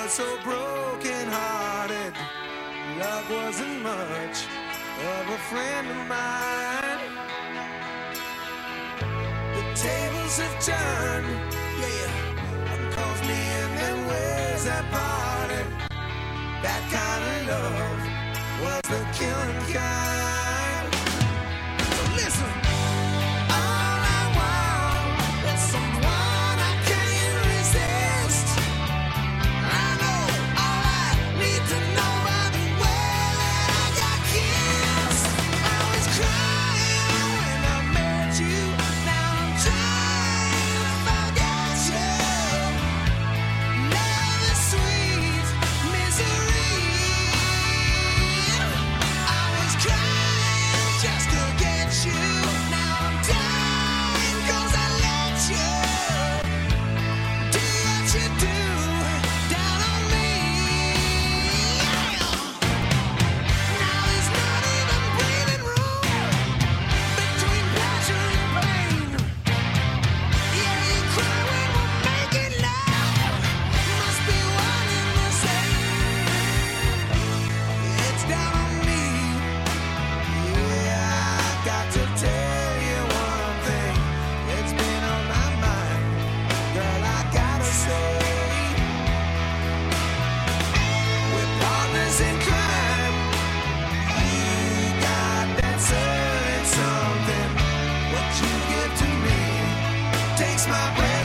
so broken hearted. Love wasn't much of a friend of mine. The tables have turned, yeah. Calls me in them ways that parted. That kind of love was the killing kind. So listen. All I want is someone I can't resist. I know all I need to know by the way that I got kissed. I was crying when I met you. Now I'm trying to forget you. Love is sweet misery. I was crying just to get you. Now I'm dying 'cause I let you do what you do down on me. Now there's not even breathing room between pleasure and pain. Yeah, you cry when we're making love. Must be one and the same. It's down on me. Yeah, I got to tell you one thing. It's been on my mind. Girl, I gotta say, we're partners in crime. You got that certain something. What you give to me takes my breath